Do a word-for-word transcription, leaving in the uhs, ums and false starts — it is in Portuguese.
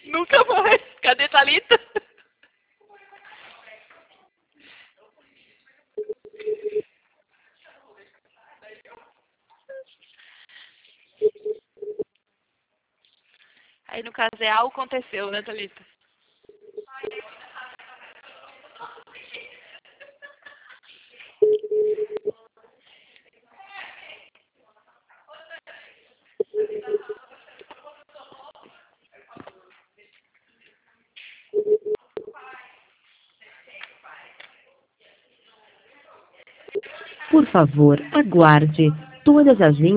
Nunca mais. Cadê Thalita? Aí no caso é algo aconteceu, né, Thalita? Por favor, aguarde. Todas as linhas